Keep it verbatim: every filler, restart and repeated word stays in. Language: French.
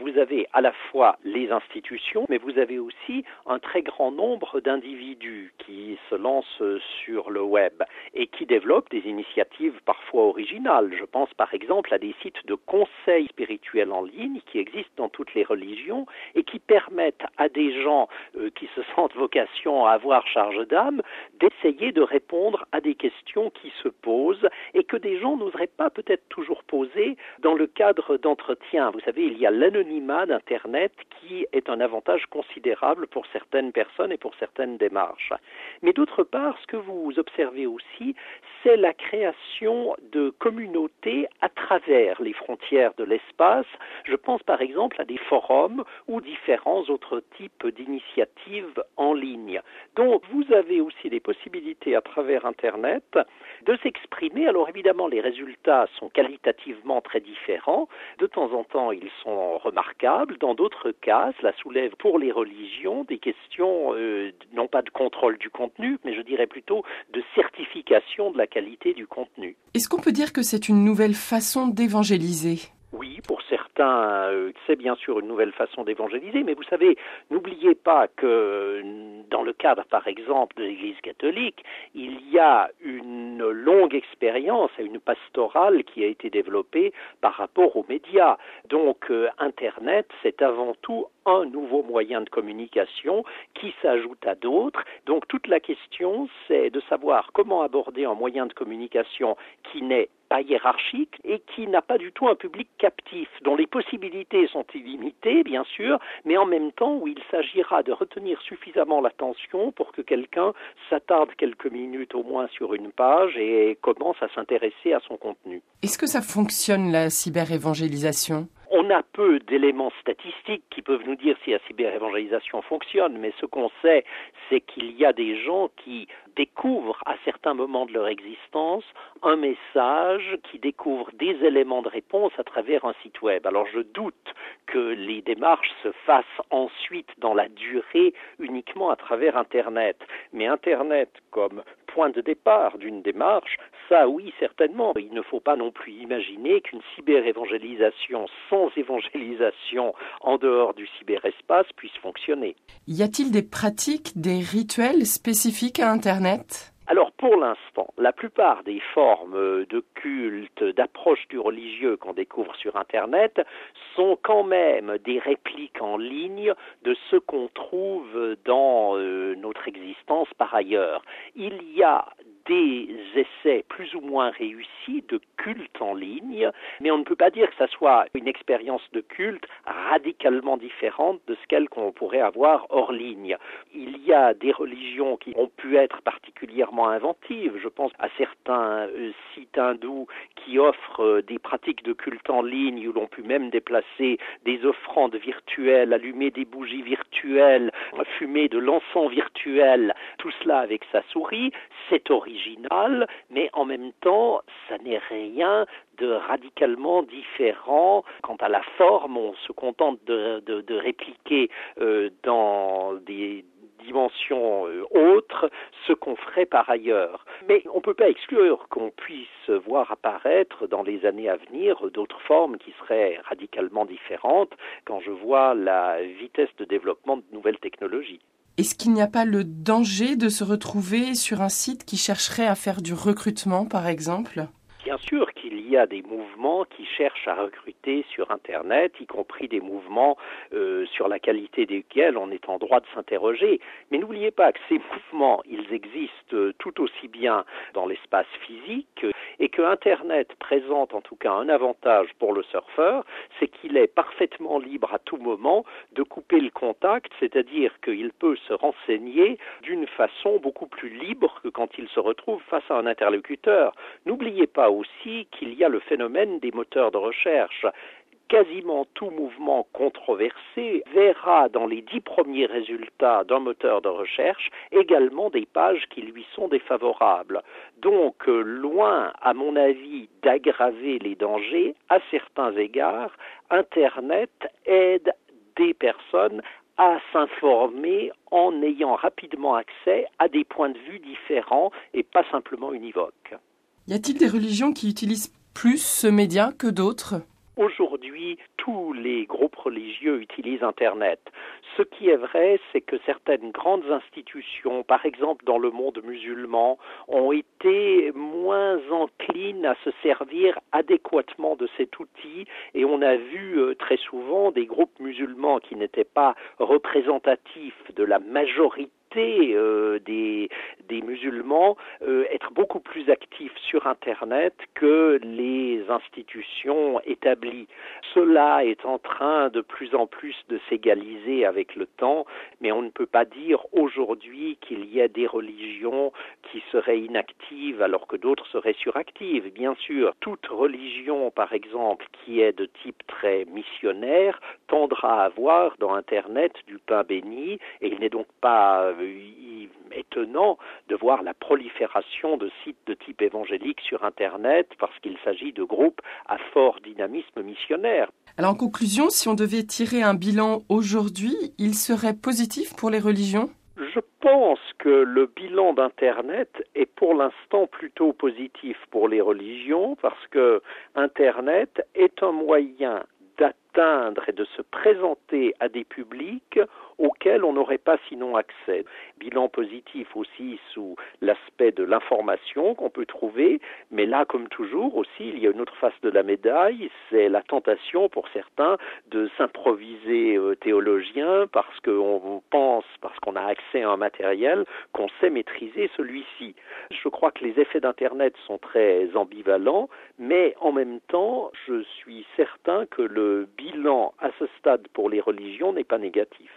vous avez à la fois les institutions, mais vous avez aussi un très grand nombre d'individus qui se lancent sur le web et qui développent des initiatives parfois originales. Je pense par exemple à des sites de conseils spirituels en ligne qui existent dans toutes les religions et qui permettent à des gens euh, qui se sentent vocation à avoir charge d'âme d'essayer de répondre à des questions qui se posent et que des gens n'oseraient pas peut-être toujours poser dans le cadre d'entretien. Vous savez, il y a l'anonymat d'Internet qui est un avantage considérable pour certaines personnes et pour certaines démarches. Mais d'autre part, ce que vous observez aussi, c'est la création de communautés à travers les frontières de l'espace. Je pense par exemple à des forums ou différents autres types d'initiatives en ligne. Donc vous avez aussi des possibilités à travers Internet de s'exprimer. Alors évidemment, les résultats sont qualitativement très différents. De temps en temps, ils sont remarquables. Dans d'autres cas, cela soulève pour les religions des questions, euh, non pas de contrôle du contenu, mais je dirais plutôt de certification de la qualité du contenu. Est-ce qu'on peut dire que c'est une nouvelle façon d'évangéliser ? Oui, pour certains, euh, c'est bien sûr une nouvelle façon d'évangéliser, mais vous savez, n'oubliez pas que dans le cadre, par exemple, de l'Église catholique, il y a une longue expérience et une pastorale qui a été développée par rapport aux médias. Donc, euh, Internet, c'est avant tout un nouveau moyen de communication qui s'ajoute à d'autres. Donc, toute la question, c'est de savoir comment aborder un moyen de communication qui n'est pas hiérarchique et qui n'a pas du tout un public captif, dont les possibilités sont illimitées, bien sûr, mais en même temps où il s'agira de retenir suffisamment l'attention pour que quelqu'un s'attarde quelques minutes au moins sur une page et commence à s'intéresser à son contenu. Est-ce que ça fonctionne, la cyberévangélisation ? On a peu d'éléments statistiques qui peuvent nous dire si la cyberévangélisation fonctionne, mais ce qu'on sait, c'est qu'il y a des gens qui découvrent à certains moments de leur existence un message, qui découvrent des éléments de réponse à travers un site web. Alors je doute que les démarches se fassent ensuite dans la durée uniquement à travers Internet. Mais Internet comme point de départ d'une démarche, ça oui certainement. Il ne faut pas non plus imaginer qu'une cyberévangélisation sans évangélisation en dehors du cyberespace puisse fonctionner. Y a-t-il des pratiques, des rituels spécifiques à Internet ? Alors pour l'instant, la plupart des formes de culte, d'approche du religieux qu'on découvre sur Internet sont quand même des répliques en ligne de ce qu'on trouve dans euh, notre existence par ailleurs. Il y a des essais plus ou moins réussis de culte en ligne, mais on ne peut pas dire que ça soit une expérience de culte radicalement différente de ce qu'elle qu'on pourrait avoir hors ligne. Il y a des religions qui ont pu être particulièrement inventives. Je pense à certains euh, sites hindous qui offrent euh, des pratiques de culte en ligne où l'on peut même déplacer des offrandes virtuelles, allumer des bougies virtuelles, fumer de l'encens virtuel, tout cela avec sa souris. C'est original, mais en même temps, ça n'est rien de radicalement différent. Quant à la forme, on se contente de, de, de répliquer euh, dans des dimensions euh, autres ce qu'on ferait par ailleurs. Mais on ne peut pas exclure qu'on puisse voir apparaître dans les années à venir d'autres formes qui seraient radicalement différentes quand je vois la vitesse de développement de nouvelles technologies. Est-ce qu'il n'y a pas le danger de se retrouver sur un site qui chercherait à faire du recrutement, par exemple ? Bien sûr qu'il y a des mouvements qui cherchent à recruter sur Internet, y compris des mouvements euh, sur la qualité desquels on est en droit de s'interroger. Mais n'oubliez pas que ces mouvements, ils existent tout aussi bien dans l'espace physique et que Internet présente en tout cas un avantage pour le surfeur, c'est qu'il est parfaitement libre à tout moment de couper le contact, c'est-à-dire qu'il peut se renseigner d'une façon beaucoup plus libre que quand il se retrouve face à un interlocuteur. N'oubliez pas aussi qu'il y a le phénomène des moteurs de recherche. Quasiment tout mouvement controversé verra dans les dix premiers résultats d'un moteur de recherche également des pages qui lui sont défavorables. Donc, loin, à mon avis, d'aggraver les dangers, à certains égards, Internet aide des personnes à s'informer en ayant rapidement accès à des points de vue différents et pas simplement univoques. Y a-t-il des religions qui utilisent plus ce média que d'autres ? Aujourd'hui, tous les groupes religieux utilisent Internet. Ce qui est vrai, c'est que certaines grandes institutions, par exemple dans le monde musulman, ont été moins enclines à se servir adéquatement de cet outil et on a vu euh, très souvent des groupes musulmans qui n'étaient pas représentatifs de la majorité Euh, des, des musulmans euh, être beaucoup plus actifs sur Internet que les institutions établies. Cela est en train de plus en plus de s'égaliser avec le temps, mais on ne peut pas dire aujourd'hui qu'il y a des religions qui seraient inactives alors que d'autres seraient suractives. Bien sûr, toute religion, par exemple, qui est de type très missionnaire, tendra à avoir dans Internet du pain béni, et il n'est donc pas euh, étonnant de voir la prolifération de sites de type évangélique sur Internet parce qu'il s'agit de groupes à fort dynamisme missionnaire. Alors en conclusion, si on devait tirer un bilan aujourd'hui, il serait positif pour les religions ? Je pense que le bilan d'Internet est pour l'instant plutôt positif pour les religions parce que Internet est un moyen d'atteindre et de se présenter à des publics auxquels on n'aurait pas sinon accès. Bilan positif aussi sous l'aspect de l'information qu'on peut trouver, mais là, comme toujours aussi, il y a une autre face de la médaille, c'est la tentation pour certains de s'improviser euh, théologien parce qu'on pense, parce qu'on a accès à un matériel, qu'on sait maîtriser celui-ci. Je crois que les effets d'Internet sont très ambivalents, mais en même temps, je suis certain que le bilan à ce stade pour les religions n'est pas négatif.